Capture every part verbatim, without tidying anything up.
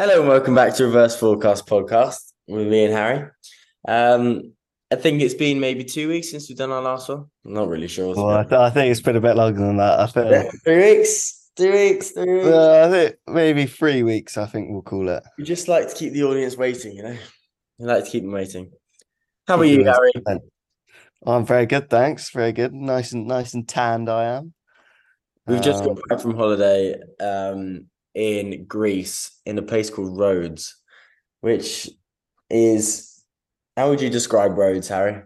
Hello and welcome back to Reverse Forecast Podcast with me and Harry. Um, I think it's been maybe two weeks since we've done our last one. I'm not really sure. To Well, be I, th- I think it's been a bit longer than that. I honest. feel Three weeks, three weeks, three weeks. uh, I think maybe three weeks. I think we'll call it. We just like to keep the audience waiting, you know. We like to keep them waiting. How are Keep you, you Harry? in. I'm very good, thanks. Very good. Nice and nice and tanned. I am. We've just got Um, back from holiday um, in Greece in a place called Rhodes, which is, how would you describe Rhodes, Harry?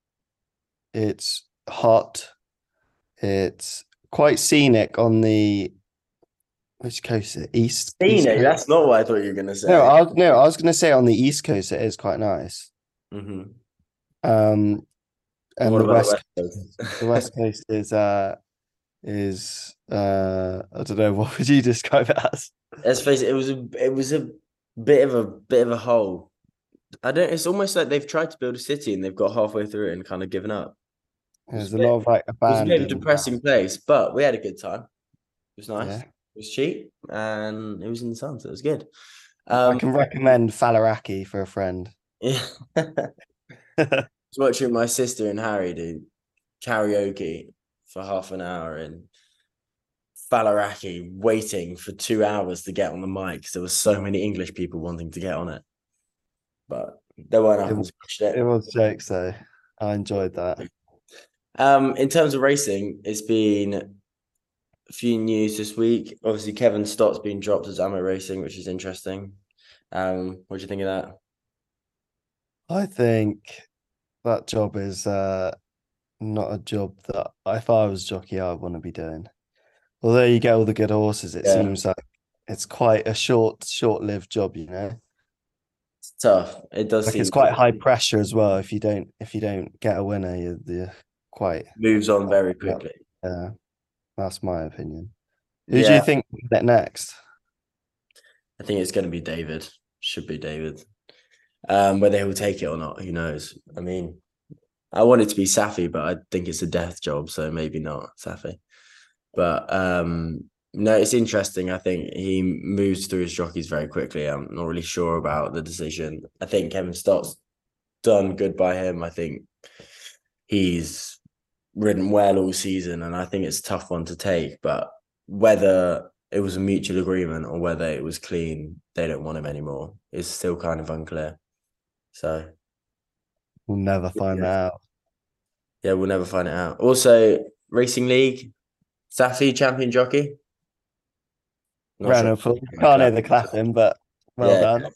it's hot. It's quite scenic on the which coast? Is it? East East Scenic, Coast. that's not what I thought you were going to No, say. I was, no, I was going to say on the East Coast it is quite nice. Mm-hmm. Um, And and what the about the West West Coast? the West Coast is uh is uh I don't know, what would you describe it as? Let's face it, it was a it was a bit of a bit of a hole. I don't. It's almost like they've tried to build a city and they've got halfway through it and kind of given up. It was a There's a bit. lot of like It was a bit of a abandoned. depressing place, but we had a good time. It was nice. Yeah. It was cheap and it was in the sun, so it was good. I Um, can recommend Falaraki for a friend. yeah. I was watching my sister and Harry do karaoke for half an hour in Falaraki, waiting for two hours to get on the mic because there were so many English people wanting to get on it, but they weren't It, up and smashed it. it was jokes though. I enjoyed that. Um, in terms of racing, it's been a few news this week. Obviously, Kevin Stott's been dropped as Amo Racing, which is interesting. Um, what do you think of that? I think that job is uh not a job that if I was jockey I'd want to be doing. Although you get all the good horses, it Yeah, seems like it's quite a short, short-lived job, you know. it's tough. It does Like it's seem quite high pressure as well. If you don't if you don't get a winner, you're, you're quite moves on very yeah. quickly. Yeah, that's my opinion. Who do Yeah, you think will get next? I think it's going to be David. Should be David. Um, whether he'll take it or not, who knows? I mean, I want it to be Safi, but I think it's a death job, so maybe not Safi. But um, no, it's interesting. I think he moves through his jockeys very quickly. I'm not really sure about the decision. I think Kevin Stott's done good by him. I think he's ridden well all season, and I think it's a tough one to take. But whether it was a mutual agreement or whether it was clean, they don't want him anymore, is still kind of unclear. So We'll never find yeah, that out. yeah, we'll never find it out. Also, Racing League, Safi champion jockey. Not sure. Renault Pool. Can't hear the clapping, but well Yeah. done.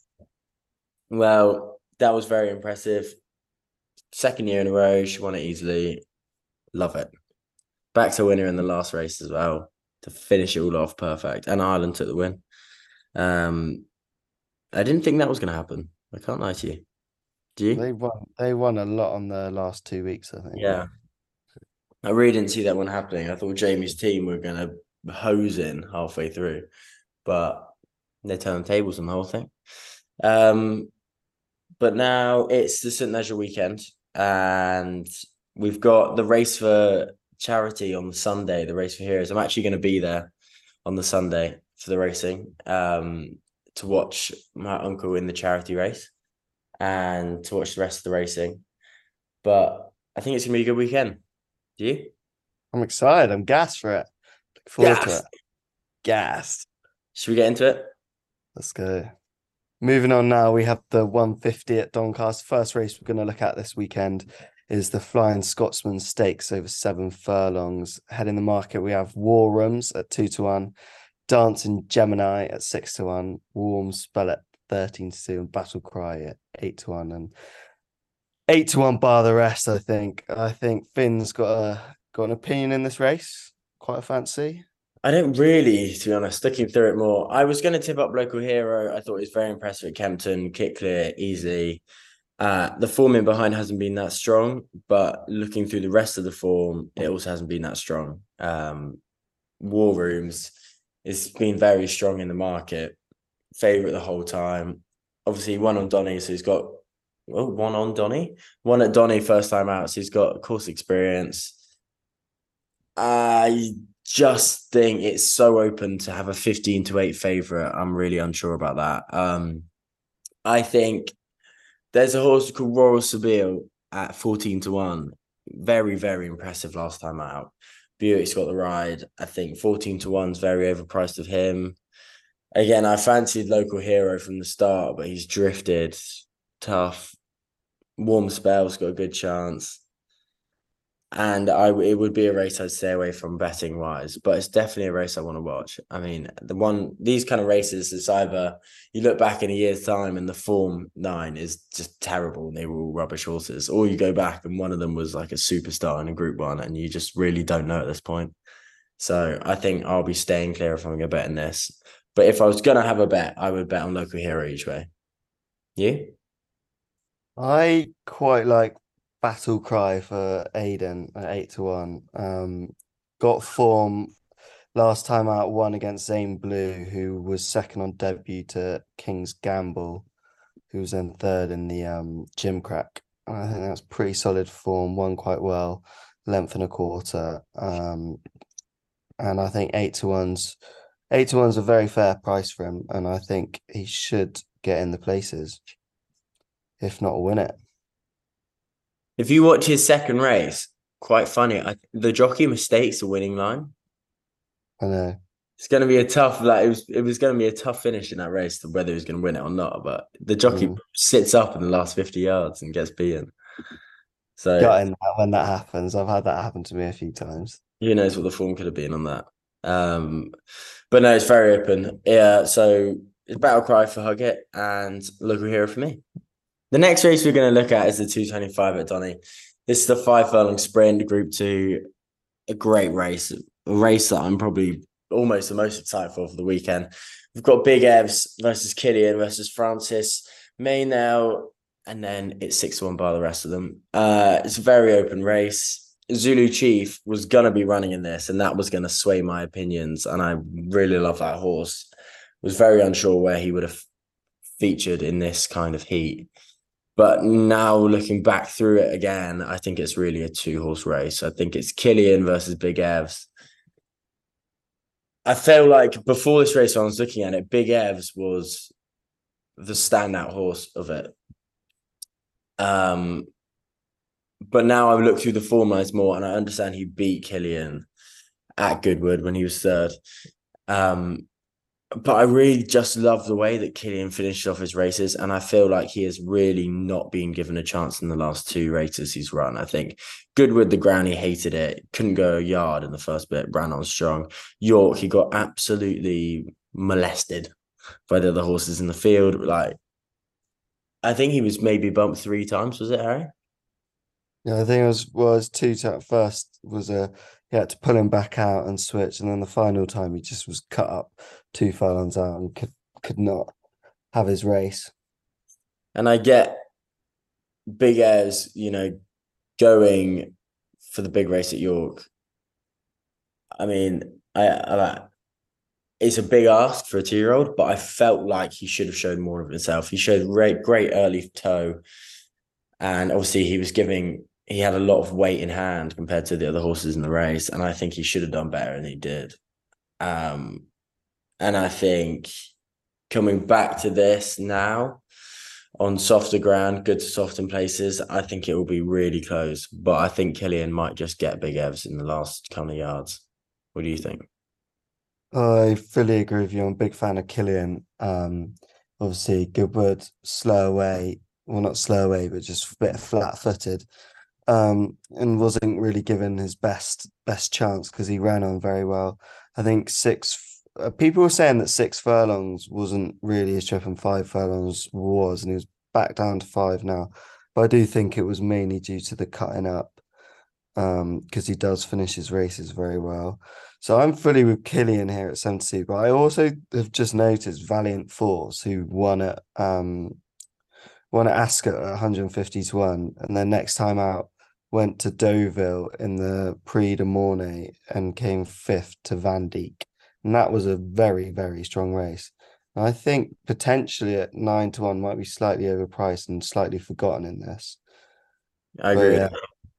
Well, that was very impressive. Second year in a row, she won it easily. Love it. Back to winner in the last race as well to finish it all off perfect. And Ireland took the win. Um, I didn't think that was going to happen. I can't lie to you. Do you? They won. They won a lot on the last two weeks, I think. Yeah. I really didn't see that one happening. I thought Jamie's team were going to hose in halfway through, but they turned the tables on the whole thing. Um, but now it's the St Leger weekend, and we've got the race for charity on the Sunday, the race for heroes. I'm actually going to be there on the Sunday for the racing, um, to watch my uncle in the charity race and to watch the rest of the racing. But I think it's going to be a good weekend. Do you? I'm excited. I'm gassed for it. Look forward to Yes. it. Gassed. Should we get into it? Let's go. Moving on now, we have the one fifty at Doncaster. First race we're going to look at this weekend is the Flying Scotsman Stakes over seven furlongs. Head in the market, we have War Rooms at two to one, Dancing Gemini at six to one, Warm Spell at thirteen to two, and Battle Cry at eight to one. And eight to one bar the rest, I think. I think Finn's got a got an opinion in this race. Quite a fancy. I don't really, to be honest, looking through it more. I was going to tip up Local Hero. I thought it was very impressive at Kempton, kick clear, easy. Uh, the form in behind hasn't been that strong, but looking through the rest of the form, it also hasn't been that strong. Um, War Rooms has been very strong in the market, favourite the whole time. Obviously, one on Donny, so he's got well, one on Donny, one at Donny first time out, so he's got course experience. I just think it's so open to have a fifteen to eight favorite. I'm really unsure about that. Um, I think there's a horse called Royal Seville at fourteen to one. Very, very impressive last time out. Buick's got the ride. I think fourteen to one's very overpriced of him. Again, I fancied Local Hero from the start, but he's drifted. Tough. Warm spells, got a good chance. And I it would be a race I'd stay away from betting wise, but it's definitely a race I want to watch. I mean, the one these kind of races, it's either you look back in a year's time and the form nine is just terrible and they were all rubbish horses, or you go back and one of them was like a superstar in a group one and you just really don't know at this point. So I think I'll be staying clear if I'm gonna bet in this. But if I was gonna have a bet, I would bet on Local Hero each way. You? I quite like Battle Cry for Aiden at eight to one. Um, got form last time out, won against Zane Blue, who was second on debut to King's Gamble, who was then third in the um Gimcrack. And I think that's pretty solid form, won quite well, length and a quarter. Um, and I think eight to one's eight to one's a very fair price for him, and I think he should get in the places, if not win it. If you watch his second race, quite funny. I, the jockey mistakes the winning line. I know. It's going to be a tough. Like it was, it was going to be a tough finish in that race, whether he was going to win it or not. But the jockey Mm. sits up in the last fifty yards and gets beaten. So Gutting that when that happens. I've had that happen to me a few times. who knows what the form could have been on that. Um, but no, it's very open. Yeah. So it's Battle Cry for Huggett and Local Hero for me. The next race we're going to look at is the two twenty-five at Donny. This is the five furlong sprint, Group Two. A great race, a race that I'm probably almost the most excited for for the weekend. We've got Big Evs versus Killian versus Francis Maynell, and then it's six to one by the rest of them. Uh, it's a very open race. Zulu Chief was gonna be running in this, and that was gonna sway my opinions. And I really love that horse. Was very unsure where he would have featured in this kind of heat. But now looking back through it again, I think it's really a two-horse race. I think it's Killian versus Big Evs. I feel like before this race, when I was looking at it, Big Evs was the standout horse of it. Um, but now I've looked through the form lines more, and I understand he beat Killian at Goodwood when he was third. Um, But I really just love the way that Killian finished off his races. And I feel like he has really not been given a chance in the last two races he's run. I think Goodwood, the ground, he hated it. Couldn't go a yard in the first bit, ran on strong. York, he got absolutely molested by the other horses in the field. Like, I think he was maybe bumped three times, was it, Harry? Yeah, I think it was was two to first was a he had to pull him back out and switch, and then the final time he just was cut up two furlongs out and could could not have his race. And I get Big Airs, you know, going for the big race at York. I mean, I, I like it's a big ask for a two-year-old, but I felt like he should have shown more of himself. He showed great, great early toe, and obviously he was giving. He had a lot of weight in hand compared to the other horses in the race, and I think he should have done better, and he did. Um, and I think coming back to this now on softer ground, good to soften places, I think it will be really close. But I think Killian might just get Big Evs in the last couple of yards. What do you think? I fully agree with you. I'm a big fan of Killian. Um, obviously Goodwood slow away, well not slow away, but just a bit flat-footed. Um, and wasn't really given his best best chance because he ran on very well. I think six uh, people were saying that six furlongs wasn't really his trip and five furlongs was, and he was back down to five now. But I do think it was mainly due to the cutting up, um, because he does finish his races very well. So I'm fully with Killian here at seventy, but I also have just noticed Valiant Force, who won at um won at Ascot at one hundred fifty to one, and then next time out went to Deauville in the Prix de Mornay and came fifth to Van Dijk. And that was a very, very strong race. And I think potentially at nine to one might be slightly overpriced and slightly forgotten in this. I But agree yeah, with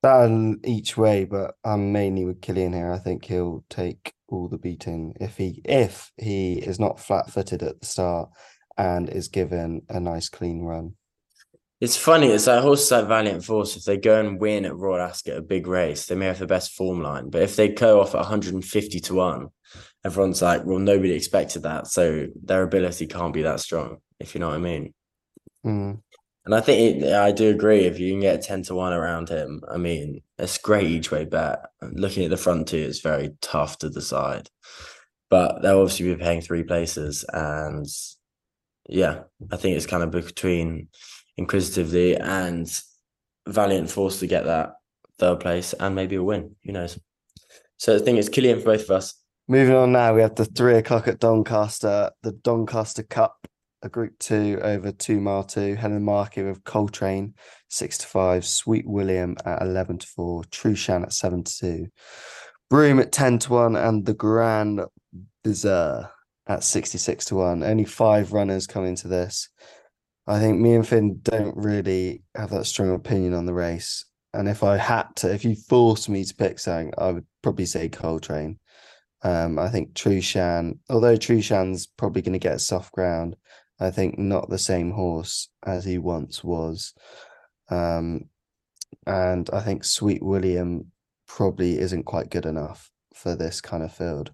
That each way, but I'm mainly with Killian here. I think he'll take all the beating if he if he is not flat-footed at the start and is given a nice clean run. It's funny. It's like horses like Valiant Force. If they go and win at Royal Ascot, a big race, they may have the best form line. But if they go off at one hundred fifty to one, everyone's like, well, nobody expected that. So their ability can't be that strong, if you know what I mean. Mm. And I think it, I do agree. If you can get ten to one around him, I mean, it's great each way bet. Looking at the front two, it's very tough to decide. But they'll obviously be paying three places. And yeah, I think it's kind of between Inquisitively and Valiant Force to get that third place and maybe a win. Who knows? So the thing is, Killian for both of us. Moving on now, we have the three o'clock at Doncaster, the Doncaster Cup, a Group Two over two mile two. Helen Market with Coltrane six to five, Sweet William at eleven to four, Trushan at seven to two, Broome at ten to one, and the Grand Bizarre at sixty-six to one. Only five runners come into this. I think me and Finn don't really have that strong opinion on the race. And if I had to, if you forced me to pick something, I would probably say Coltrane. Um, I think Trushan, although Trushan's probably going to get soft ground, I think not the same horse as he once was. Um, and I think Sweet William probably isn't quite good enough for this kind of field.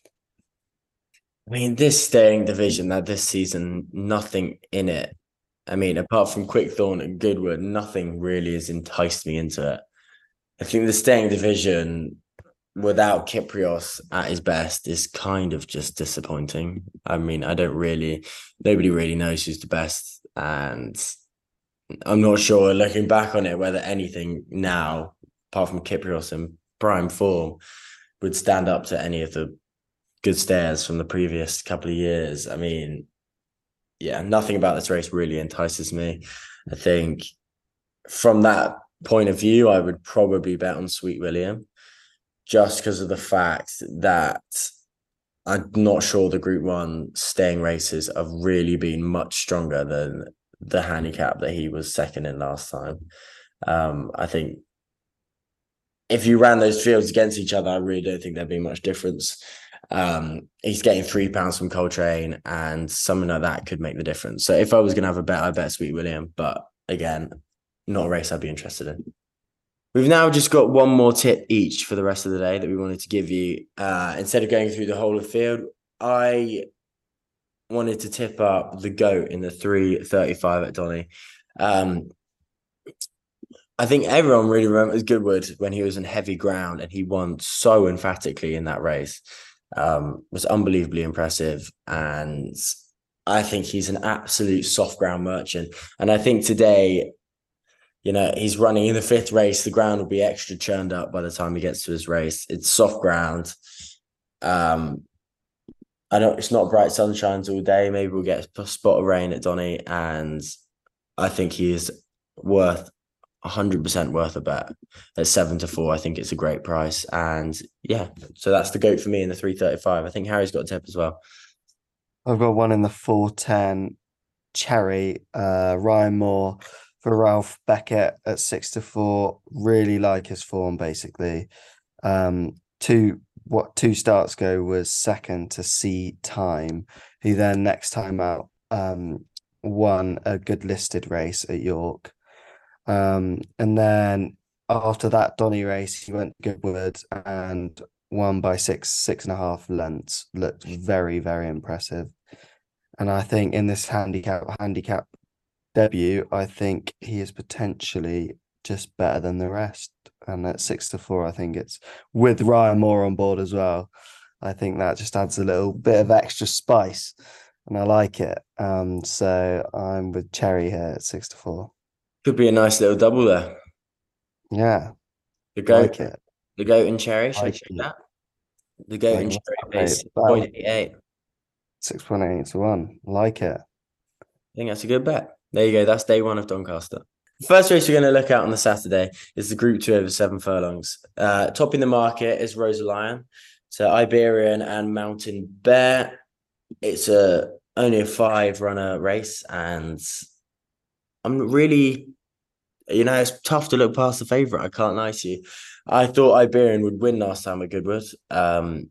I mean, this staying division that this season, nothing in it. I mean, apart from Quickthorn and Goodwood, nothing really has enticed me into it. I think the staying division without Kyprios at his best is kind of just disappointing. I mean, I don't really, nobody really knows who's the best. And I'm not sure, looking back on it, whether anything now, apart from Kyprios in prime form, would stand up to any of the good stairs from the previous couple of years. I mean, yeah, nothing about this race really entices me. I think from that point of view, I would probably bet on Sweet William just because of the fact that I'm not sure the Group One staying races have really been much stronger than the handicap that he was second in last time. Um, I think if you ran those fields against each other, I really don't think there'd be much difference. Um, he's getting three pounds from Coltrane, and something like that could make the difference. So if I was going to have a bet, I bet Sweet William. But again, not a race I'd be interested in. We've now just got one more tip each for the rest of the day that we wanted to give you. Uh, instead of going through the whole of the field, I wanted to tip up the GOAT in the three thirty-five at Donny. Um, I think everyone really remembers Goodwood when he was in heavy ground and he won so emphatically in that race. Um, was unbelievably impressive. And I think he's an absolute soft ground merchant. And I think today, you know, he's running in the fifth race. The ground will be extra churned up by the time he gets to his race. It's soft ground. Um, I don't, it's not bright sunshines all day. Maybe we'll get a spot of rain at Donny. And I think he is worth one hundred percent worth a bet at seven to four. I think it's a great price. And yeah, so that's the GOAT for me in the three thirty-five. I think Harry's got a tip as well. I've got one in the four ten Cherry, uh, Ryan Moore for Ralph Beckett at six to four. Really like his form, basically. Um, two what two starts ago was second to C Time, who then next time out um won a good listed race at York. Um, and then after that Donny race, he went to Goodwood and won by six, six and a half lengths. Looked very, very impressive. And I think in this handicap handicap debut, I think he is potentially just better than the rest. And at six to four, I think it's with Ryan Moore on board as well. I think that just adds a little bit of extra spice, and I like it. Um, so I'm with Cherry here at six to four. Could be a nice little double there. Yeah, The GOAT, like it. the GOAT and Cherry. Should I Like check it. that? The GOAT Like and what's Cherry that pays rate? six point eight eight. six point eight to one. Like it. I think that's a good bet. There you go. That's day one of Doncaster. The first race we're going to look at on the Saturday is the Group Two over seven furlongs. Uh, topping the market is Rosa Lion. So Iberian and Mountain Bear. It's a only a five runner race, and I'm really you know, it's tough to look past the favourite. I can't lie to you. I thought Iberian would win last time at Goodwood. Um,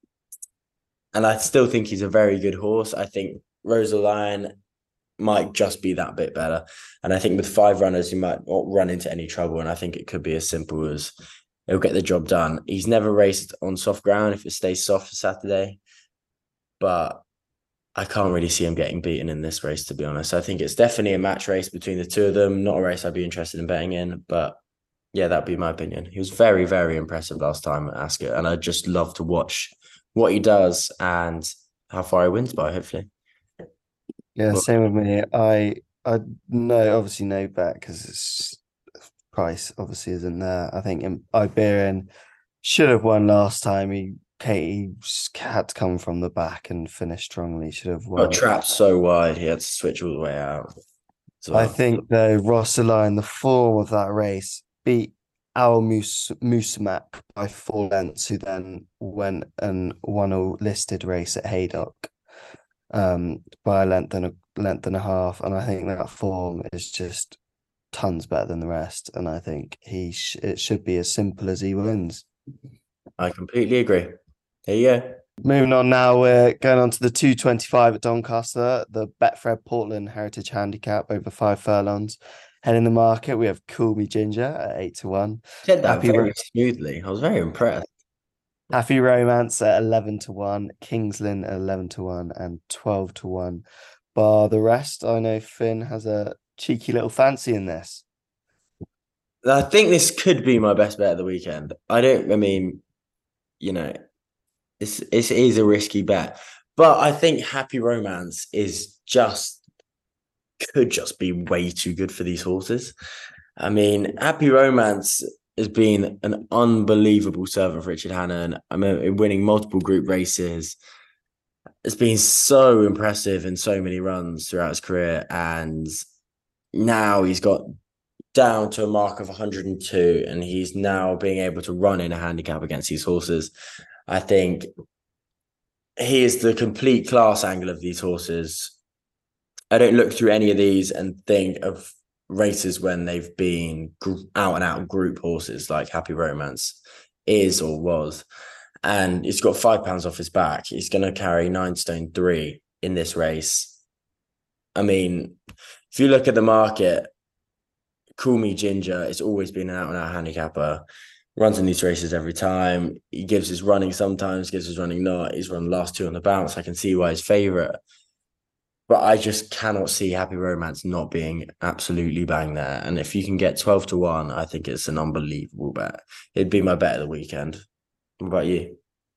and I still think he's a very good horse. I think Rosa Lion might just be that bit better. And I think with five runners, you might not run into any trouble. And I think it could be as simple as he'll get the job done. He's never raced on soft ground if it stays soft for Saturday. But I can't really see him getting beaten in this race, to be honest. I think it's definitely a match race between the two of them. Not a race I'd be interested in betting in, but yeah, that'd be my opinion. He was very, very impressive last time at Ascot, and I just love to watch what he does and how far he wins by, hopefully. Yeah, Well, same with me. I I know obviously no bet because it's price obviously isn't there. I think Im- Iberian should have won last time. He Katie had to come from the back and finish strongly. Should have got won. trapped so wide, he had to switch all the way out as I well. think though Rossella in the form of that race beat Al Mus Musamak by four lengths, who then went and won a listed race at Haydock um, by a length and a length and a half. And I think that form is just tons better than the rest. And I think he sh it should be as simple as he wins. I completely agree. There you go. Moving on now, we're going on to the two twenty-five at Doncaster, the Betfred Portland Heritage Handicap over five furlongs. Heading the market, we have Cool Me Ginger at eight to one. Said that Happy very Ro smoothly. I was very impressed. Happy Romance at eleven to one, Kingsland at eleven to one, and twelve to one. Bar the rest, I know Finn has a cheeky little fancy in this. I think this could be my best bet of the weekend. I don't, I mean, you know, it's, it's, it is a risky bet, but I think Happy Romance is just, could just be way too good for these horses. I mean, Happy Romance has been an unbelievable servant for Richard Hannon. I mean, winning multiple group races. It's been so impressive in so many runs throughout his career. And now he's got down to a mark of one hundred two, and he's now being able to run in a handicap against these horses. I think he is the complete class angle of these horses. I don't look through any of these and think of races when they've been out and out group horses like Happy Romance is or was. And he's got five pounds off his back. He's going to carry nine stone three in this race. I mean, if you look at the market, Cool Me Ginger, it's always been an out and out handicapper. Runs in these races every time. He gives his running sometimes, gives his running not. He's run the last two on the bounce. I can see why he's favourite. But I just cannot see Happy Romance not being absolutely bang there. And if you can get twelve to one, I think it's an unbelievable bet. It'd be my bet of the weekend. What about you?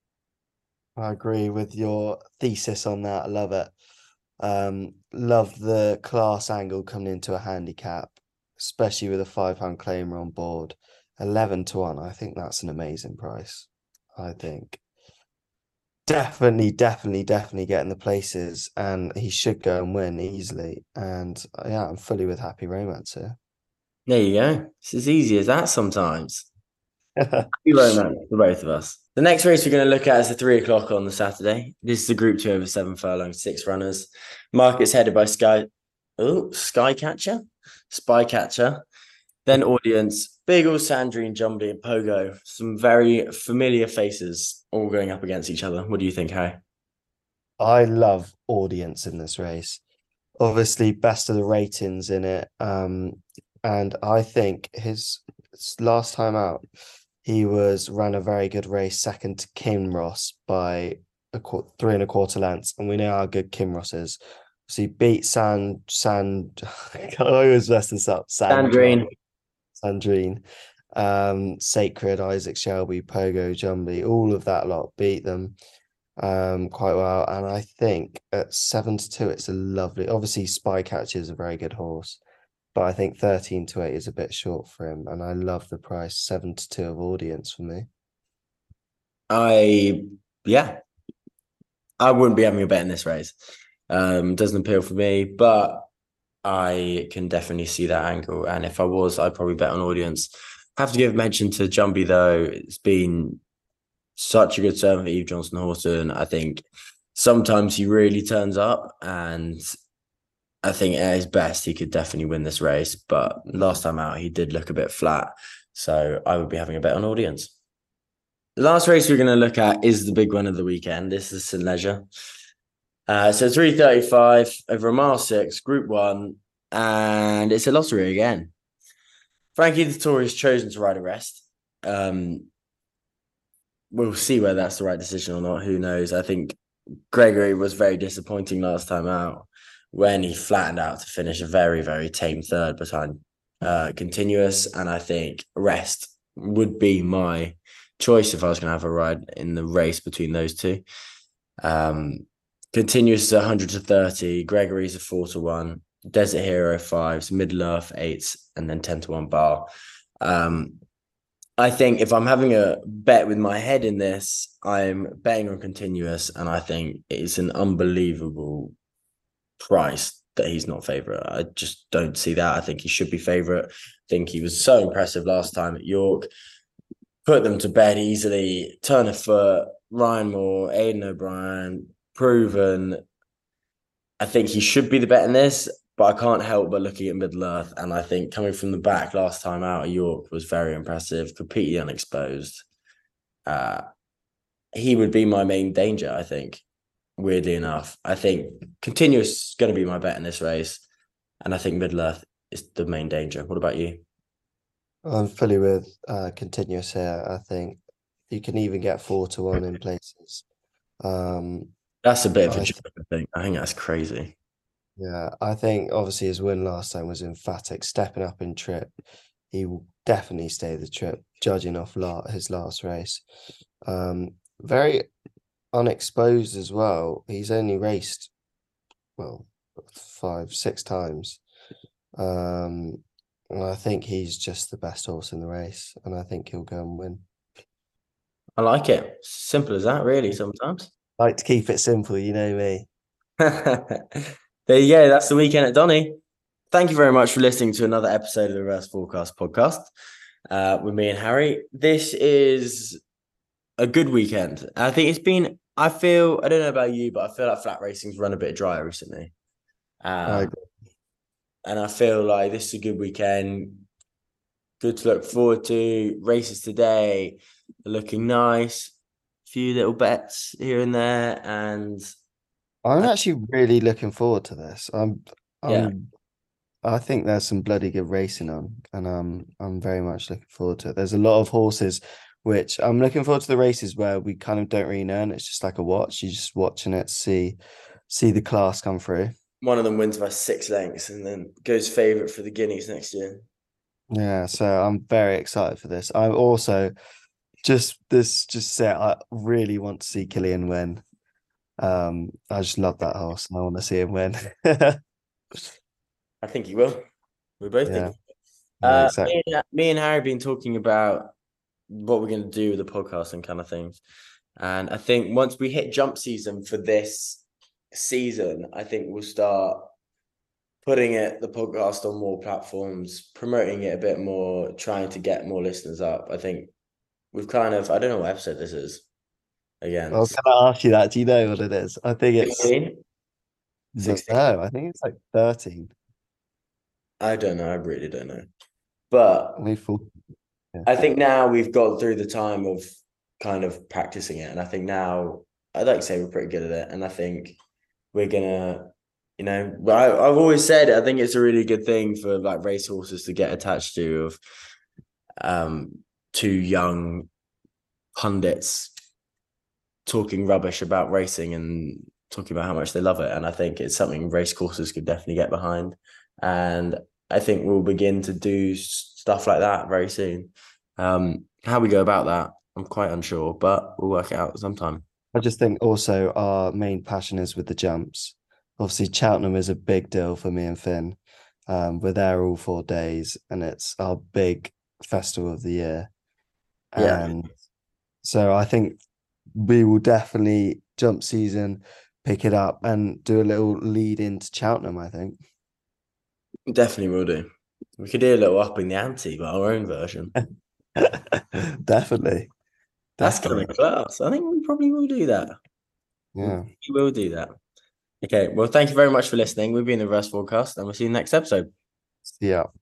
I agree with your thesis on that. I love it. Um, love the class angle coming into a handicap, especially with a five pound claimer on board. eleven to one. I think that's an amazing price. I think definitely, definitely, definitely getting the places, and he should go and win easily. And yeah, I'm fully with Happy Romance here. There you go. It's as easy as that sometimes. Happy Romance for both of us. The next race we're going to look at is the three o'clock on the Saturday. This is the Group Two over seven furlongs, six runners. Market's headed by Sky. Oh, Skycatcher, Spycatcher. Then audience, Beagle, Sandrine, Jumbly, and Pogo. Some very familiar faces all going up against each other. What do you think, Harry? I love audience in this race. Obviously, best of the ratings in it. Um, and I think his last time out, he was ran a very good race, second to Kinross by a qu three and a quarter lengths, and we know how good Kinross is. So he beat Sand Sand. I always mess this up. Sandrine. Sandrine, um, Sacred, Isaac Shelby, Pogo, Jumbly, all of that lot beat them um quite well. And I think at seven to two, it's a lovely. Obviously, Spycatcher is a very good horse, but I think thirteen to eight is a bit short for him. And I love the price seven to two of audience for me. I yeah, I wouldn't be having a bet in this race. Um, doesn't appeal for me, but I can definitely see that angle. And if I was, I'd probably bet on audience. Have to give mention to Jumbly though. It's been such a good servant for Eve Johnson Horton. I think sometimes he really turns up, and I think at his best, he could definitely win this race. But last time out, he did look a bit flat. So I would be having a bet on Audience. The last race we're going to look at is the big one of the weekend. This is St Leger. Uh, so three thirty-five over a mile six, Group One, and it's a lottery again. Frankie Dettori has chosen to ride a rest. Um, we'll see whether that's the right decision or not. Who knows? I think Gregory was very disappointing last time out when he flattened out to finish a very, very tame third behind uh, Continuous. And I think Rest would be my choice if I was going to have a ride in the race between those two. Um, Continuous is one hundred to thirty, Gregory's a four to one, Desert Hero fives, Middle Earth eights, and then ten to one bar. Um, I think if I'm having a bet with my head in this, I'm betting on Continuous, and I think it's an unbelievable price that he's not favourite. I just don't see that. I think he should be favourite. I think he was so impressive last time at York. Put them to bed easily. Turn a foot, Ryan Moore, Aidan O'Brien, proven. I think he should be the bet in this, but I can't help but looking at Middle Earth, and I think coming from the back last time out at York was very impressive, completely unexposed. Uh, he would be my main danger, I think, weirdly enough. I think Continuous is going to be my bet in this race, and I think Middle Earth is the main danger. What about you? I'm fully with uh, Continuous here. I think you can even get four to one in places. Um, That's a bit of a I joke, I think. I think that's crazy. Yeah, I think obviously his win last time was emphatic, stepping up in trip. He will definitely stay the trip, judging off la his last race. Um, very unexposed as well. He's only raced, well, five, six times. Um, and I think he's just the best horse in the race, and I think he'll go and win. I like it. Simple as that, really, sometimes. Like to keep it simple, you know me. There you go. That's the weekend at Donny. Thank you very much for listening to another episode of the Reverse Forecast podcast uh, with me and Harry. This is a good weekend. I think it's been, I feel, I don't know about you, but I feel like flat racing's run a bit dry recently. I Um, and I feel like this is a good weekend. Good to look forward to. Races today are looking nice. Few little bets here and there. And I'm I, actually really looking forward to this. I'm, yeah, I'm I think there's some bloody good racing on, and um, I'm very much looking forward to it. There's a lot of horses, which I'm looking forward to the races where we kind of don't really know, and it's just like a watch. You're just watching it, see, see the class come through. one of them wins by six lengths and then goes favourite for the Guineas next year. Yeah, so I'm very excited for this. I also just this just say I really want to see Killian win. Um, I just love that horse, and I want to see him win. I think he will. We both Yeah, think. yeah, Uh, exactly. me, and, me and Harry have been talking about what we're going to do with the podcast and kind of things. And I think once we hit jump season for this season, I think we'll start putting it, the podcast, on more platforms, promoting it a bit more, trying to get more listeners up. I think we've kind of, I don't know what episode this is. Again, I was going to ask you that. Do you know what it is? I think it's sixteen? no, sixteen? I think it's like thirteen. I don't know. I really don't know. But We thought, yeah. I think now we've got through the time of kind of practicing it. And I think now I'd like to say we're pretty good at it. And I think we're gonna, you know, I, I've always said I think it's a really good thing for like racehorses to get attached to of um two young pundits talking rubbish about racing and talking about how much they love it. And I think it's something race courses could definitely get behind. And I think we'll begin to do stuff like that very soon. Um, how we go about that, I'm quite unsure, but we'll work it out sometime. I just think also our main passion is with the jumps. Obviously, Cheltenham is a big deal for me and Finn. Um, we're there all four days, and it's our big festival of the year. Yeah, And so I think we will definitely jump season, pick it up, and do a little lead into Cheltenham, I think. definitely will do. We could do a little upping the ante, but our own version. Definitely. That's kind of Definitely. class. I think we probably will do that. Yeah. We will do that. Okay. Well, thank you very much for listening. We've been the Reverse Forecast, and we'll see you next episode. Yeah.